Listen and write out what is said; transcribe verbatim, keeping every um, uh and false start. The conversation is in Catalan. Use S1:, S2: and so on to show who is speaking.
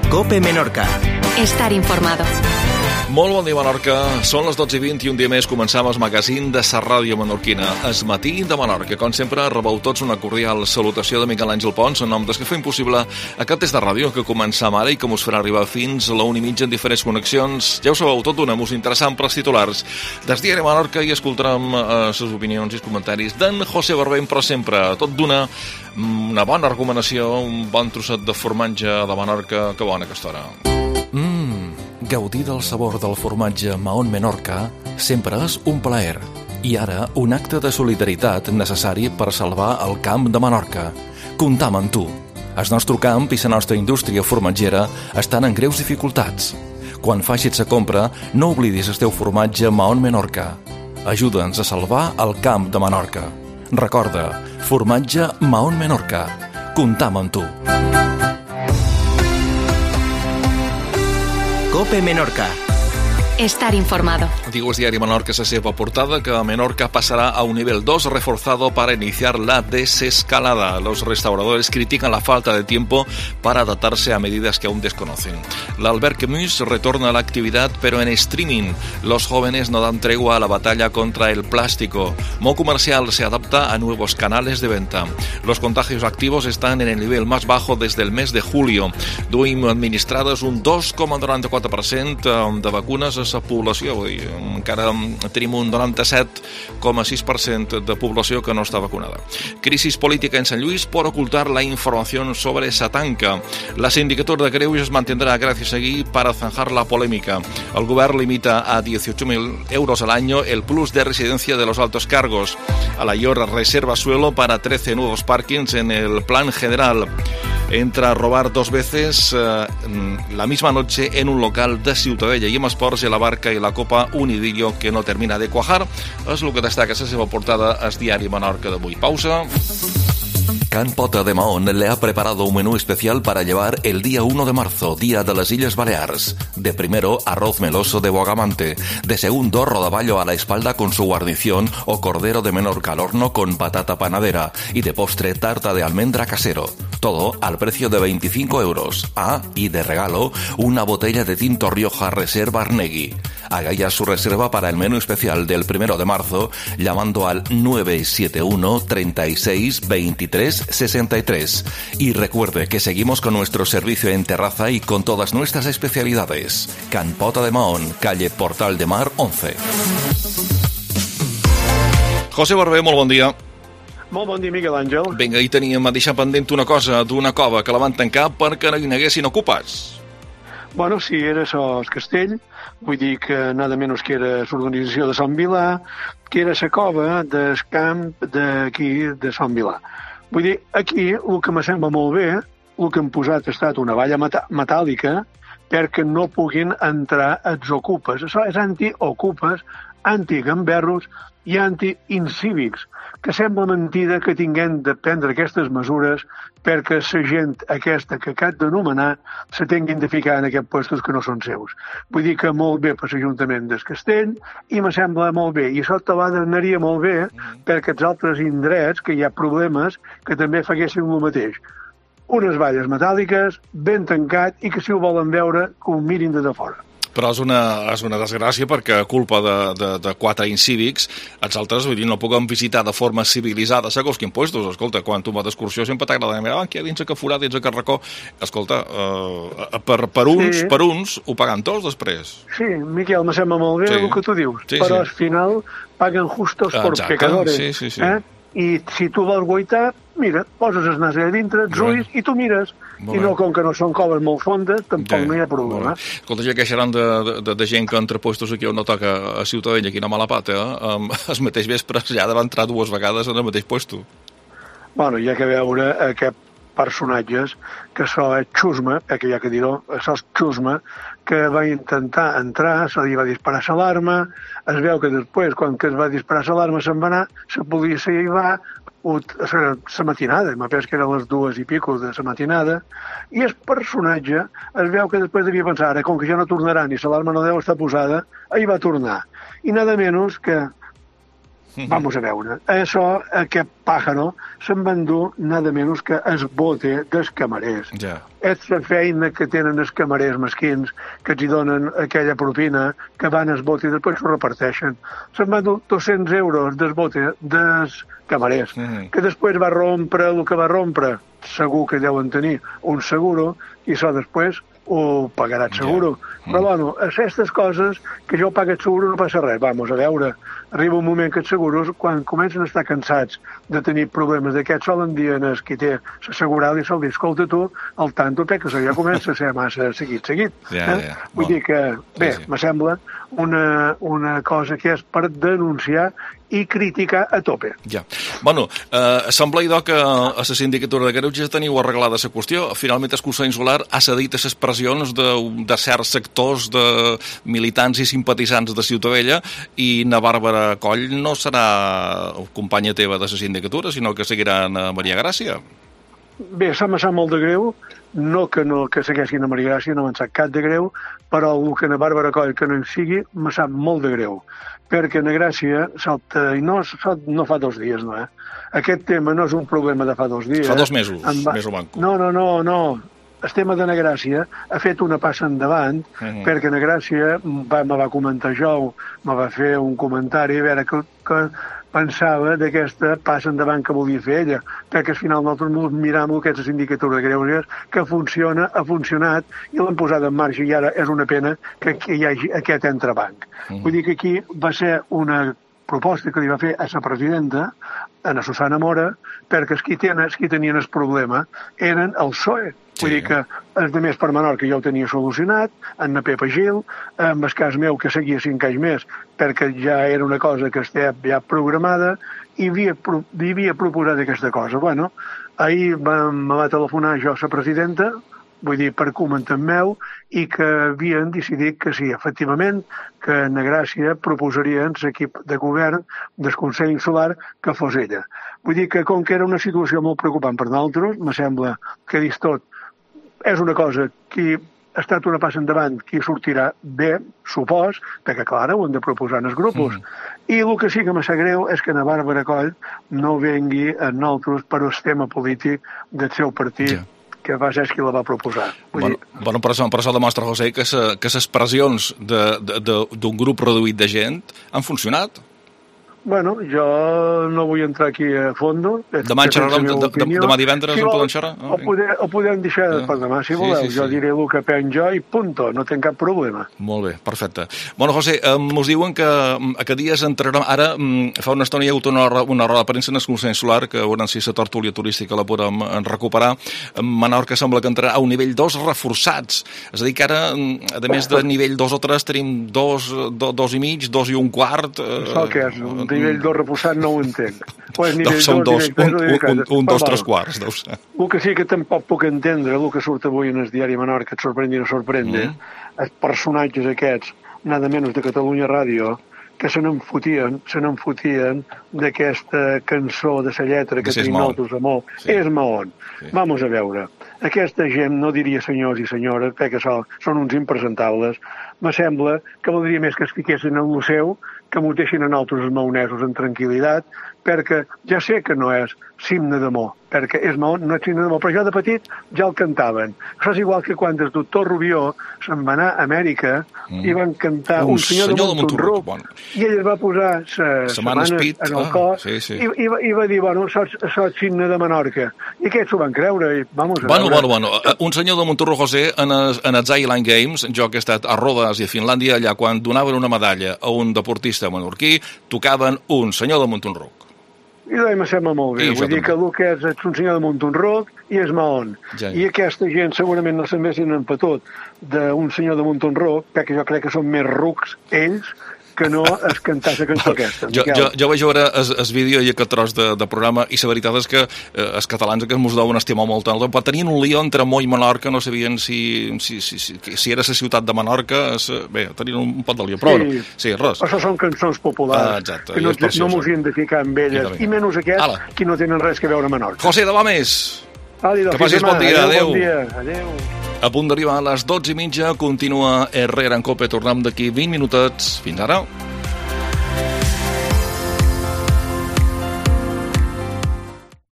S1: COPE Menorca.
S2: Estar informado.
S3: Molt bon dia, Menorca. Són les dotze i vint i un dia més començam el magazín de sa ràdio menorquina, Es matí de Menorca. Com sempre, rebeu tots una cordial salutació de Miquel Àngel Pons, en nom dels que fem possible aquest test de ràdio que començam ara i que us farà arribar fins a la una i mitja en diferents connexions. Ja ho sabeu, tot d'una, mos interessant per als titulars des Diari Menorca i escoltarem eh, les opinions i els comentaris d'en José Barbén, però sempre tot d'una, una bona recomanació, un bon trosset de formatge de Menorca. Que bona aquesta hora. Mmm... Gaudir del sabor del formatge Mahón Menorca sempre és un plaer. I ara, un acte de solidaritat necessari per salvar el camp de Menorca. Comptam amb tu. El nostre camp i la nostra indústria formatgera estan en greus dificultats. Quan facis la compra, no oblidis el teu formatge Mahón Menorca. Ajuda'ns a salvar el camp de Menorca. Recorda, formatge Mahón Menorca. Comptam amb tu.
S1: COPE Menorca.
S2: Estar informado.
S3: Digo, es Diario Menorca, esa seva portada, que Menorca pasará a un nivel dos reforzado para iniciar la desescalada. Los restauradores critican la falta de tiempo para adaptarse a medidas que aún desconocen. La Albert Camus retorna a la actividad, pero en streaming. Los jóvenes no dan tregua a la batalla contra el plástico. Mo Comercial se adapta a nuevos canales de venta. Los contagios activos están en el nivel más bajo desde el mes de julio. Duim administrades un dos coma noranta-quatre per cent de vacunes a la població, vull dir, encara tenim un noranta-set coma sis per cent de població que no està vacunada. Crisis política en Sant Lluís por ocultar la información sobre Satanca. La sindicatura de Greuges mantendrá Gracia Seguí para zanjar la polémica. El govern limita a dieciocho mil euros al año el plus de residencia de los altos cargos. A la I O R reserva suelo para trece nuevos parkings en el plan general. Entra a robar dos veces eh, la misma noche en un local de Ciutadella i amb esports i la barca i la copa un idilio que no termina de cuajar. És el que destaca la seva portada al Diari Menorca d'avui. Pausa. Can Pota de Mahón le ha preparado un menú especial para llevar el día uno de marzo, Día de las Illes Baleares. De primero, arroz meloso de Bogamante. De segundo, rodaballo a la espalda con su guarnición o cordero de Menorca al horno con patata panadera. Y de postre, tarta de almendra casero. Todo al precio de veinticinco euros. Ah, y de regalo, una botella de tinto Rioja Reserva Arnegui. Haga ya su reserva para el menú especial del primero de marzo llamando al nueve siete uno, treinta y seis, veintitrés, sesenta y tres. Y recuerde que seguimos con nuestro servicio en terraza y con todas nuestras especialidades. Can Pota de Mahón, calle Portal de Mar once. José Barbé, molt bon dia.
S4: Molt bon dia, Miquel Àngel.
S3: Vinga, ahir teníem a deixar pendent una cosa d'una cova que la van tancar perquè no hi n'haguessin ocupats.
S4: Bueno, sí, era això, el castell, vull dir que nada menys que era l'organització de Sant Vilà, que era la cova del camp d'aquí, de Sant Vilà. Vull dir, aquí el que me sembla molt bé, el que han posat ha estat una valla metàl·lica perquè no puguin entrar els ocupes. Això és anti-ocupes, anti-gamberros i anti-incívics, que sembla mentida que tinguem de prendre aquestes mesures perquè la gent aquesta que acabo d'anomenar se tinguin de ficar en aquests puestos que no són seus. Vull dir que molt bé per l'Ajuntament del Castell i me sembla molt bé. I això te anaria molt bé perquè els altres indrets que hi ha problemes que també faguessin el mateix. Unes valles metàl·liques, ben tancat i que si ho volen veure que ho mirin de fora.
S3: Però és una, és una desgràcia perquè a culpa de, de, de quatre incívics els altres, vull dir, no puguem visitar de forma civilitzada segons quins puestos. Escolta, quan tu vas d'excursió sempre t'agrada mirar, ah, aquí a dins que forat, dins que racó. Escolta, uh, per, per, uns, sí. per uns ho paguen tots després.
S4: Sí, Miquel, me sembla molt bé sí. el que tu dius, sí, però sí. al final paguen justos por
S3: Exacte.
S4: pecadores.
S3: Sí, sí, sí.
S4: Eh? I si tu vols guaitar, mira, poses el nas allà dintre, els ulls i tu mires. Molt I no, com que no són coves molt fondes, tampoc ja, no hi ha problema.
S3: Escolta, ja queixaran de, de, de gent que entre puestos aquí on no toca a Ciutadella, aquí no mala pata, eh? Um, el mateix vespre ja ha d'entrar dues vegades en el mateix puesto.
S4: Bueno, hi ha que veure aquests personatges que això és xusma, perquè hi ha que dir-ho, això és xusma, que va intentar entrar, se li va disparar l'alarma, es veu que després, quan que es va disparar l'alarma, se'n va anar, la policia hi va, la matinada, me penso que eren les dues i pico de la matinada, i el personatge es veu que després devia pensar, ara, com que ja no tornaran i l'alarma no deu estar posada, ahir va tornar. I nada menys que Uh-huh. Vamos a veure. Això, aquest pàjaro, se'n van dur nada menys que es bote dels camarers.
S3: Ja.
S4: És la feina que tenen els camarers mesquins, que els hi donen aquella propina, que van es bote i després s'ho reparteixen. Se'n van dur dos-cents euros des bote dels camarers, uh-huh. que després va rompre el que va rompre. Segur que deuen tenir un seguro i això després ho pagarà el seguro. Yeah. Però, bueno, aquestes coses que jo pago el seguro no passa res. Vamos a veure, arriba un moment que els seguros, quan comencen a estar cansats de tenir problemes d'aquests, solen dir en el qui té l'assegurada i sol dir, escolta tu, el tanto, perquè això ja comença a ser massa seguit, seguit.
S3: Yeah,
S4: eh?
S3: yeah.
S4: Vull
S3: Bon.
S4: dir que, bé, sí, sí. me sembla una, una cosa que és per denunciar i criticar a tope.
S3: Ja. Bueno, eh, sembla idò que a la sindicatura de Greuges teniu arreglada la qüestió. Finalment el Consell Insular ha cedit a les pressions de, de certs sectors de militants i simpatitzants de Ciutadella i na Bàrbara Coll no serà companya teva de la sindicatura, sinó que seguirà a Maria Gràcia.
S4: Bé, se m'ha sap molt de greu, no que no que segueixin a Maria Gràcia, no m'ha sap cap de greu, però el que na Bàrbara Coll que no en sigui, m'ha sap molt de greu, perquè na Gràcia salta, i no, no fa dos dies, no, eh? Aquest tema no és un problema de fa dos dies.
S3: Fa dos mesos,
S4: va...
S3: més o manco.
S4: No, no, no, no. El tema de na Gràcia ha fet una passa endavant, uh-huh. perquè na Gràcia va, me va comentar jo, me va fer un comentari, a veure que, que pensava d'aquesta passa endavant que volia fer ella, perquè al final nosaltres miram aquesta sindicatura de Greuges que funciona, ha funcionat i l'han posat en marxa i ara és una pena que hi hagi aquest entrebanc. Mm. Vull dir que aquí va ser una proposta que li va fer a la presidenta, a la Susana Mora, perquè els qui, tenen, els qui tenien el problema eren el P S O E. Vull sí. dir que els de més per Menorca jo ho tenia solucionat, en la Pepa Gil, en el cas meu que seguia cinc anys més, perquè ja era una cosa que estava ja programada i havia, hi havia proposat aquesta cosa. Bueno, ahir va, me va telefonar jo a la presidenta, vull dir, per comentar meu, i que havien decidit que sí, efectivament, que na Gràcia proposarien l'equip de govern del Consell Insular que fos ella. Vull dir que com que era una situació molt preocupant per nosaltres, me sembla que dins tot és una cosa que ha estat una passa endavant que sortirà bé, supos, perquè clar, ho hem de proposar en els grups. Mm. I el que sí que me sap greu és que na Bàrbara Coll no vengui a nosaltres per el tema polític del seu partit, yeah. que va ser qui la va proposar. Vull
S3: bueno,
S4: dir...
S3: bueno, per això, per això demostra, José, que les pressions d'un grup reduït de gent han funcionat.
S4: Bueno, jo no vull entrar aquí a fondo.
S3: Demà en xerrarem, de, de, demà divendres si en podem xerrar?
S4: No? O, podem, o podem deixar ja. per demà, si sí, voleu. Sí, sí. Jo diré el que penjo jo i punto, no tinc cap problema.
S3: Molt bé, perfecte. Bueno, José, um, us diuen que a dies entrarem... Ara, um, fa una estona hi ha hagut una, una roda de premsa en el Consell Insular, que veurem si la tertúlia turística la podem recuperar. Menorca sembla que entrarà a un nivell dos reforçats. És a dir, que ara, a més de nivell dos o tres, tenim dos, do, dos i mig, dos i un quart... Uh,
S4: Això què és? Un nivell dos reforçat no ho entenc. O és
S3: nivell
S4: dos,
S3: dos, un, un, un, un dos, tres quarts.
S4: El que sí que tampoc puc entendre, el que surt avui en el diari Menorca, et sorprendi o no sorprende, mm. els personatges aquests, nada menys de Catalunya Ràdio, que se n'enfotien, se n'enfotien d'aquesta cançó de la lletra que tenim nosaltres a molt. Sí. És Mahon. Sí. Vamos a veure. Aquesta gent, no diria senyors i senyores, perquè són, són uns impresentables, me sembla que voldria més que es fiquessin en el seu, que m'ho deixin a nosaltres els maonesos en tranquil·litat, perquè ja sé que no és Himne d'amor, perquè és Mahó, no és Himne d'amor, però jo de petit ja el cantaven. Això és igual que quan el doctor Rubió se'n va anar a Amèrica mm. i van cantar Un, un senyor, senyor de Montunruc, bueno. i ell va posar ses manes en el ah, cor sí, sí. I, i, va, i va dir, bueno, això és Himne de Menorca. I aquests ho van creure. I, vamos a
S3: bueno, bueno, bueno, un senyor de Montunruc, José, en els, en els Island Games, jo que he estat a Rodes i a Finlàndia, allà quan donaven una medalla a un deportista menorquí, tocaven un senyor de Montunruc.
S4: I doncs me sembla molt bé. Vull dir que el que és, és un senyor de Montunruc i és Mahon. Ja. I aquesta gent segurament no se'n vessin en petut d'un senyor de Montunruc, perquè jo crec que són més rucs ells que no es cantar la cançó aquesta.
S3: Jo, jo, jo vaig veure el vídeo i aquest tros de, de programa i la veritat és que eh, els catalans que ens deuen estimar molt, però tenien un lío entre Mo i Menorca, no sabien si, si, si, si, si era la ciutat de Menorca, es, bé, tenien un pot de lío, però sí, no. Sí, res.
S4: Això són cançons populars, ah, exacte, que no, no mos hi hem de ficar amb elles, i menys aquests Ala. que no tenen res que veure a Menorca.
S3: José, demà més!
S4: Ali,
S3: que passis bon dia, adéu!
S4: Bon dia. Adéu.
S3: A punt d'arribar a les dotze i mitja, continua Herrera en Cope, tornem d'aquí vint minutets. Fins ara!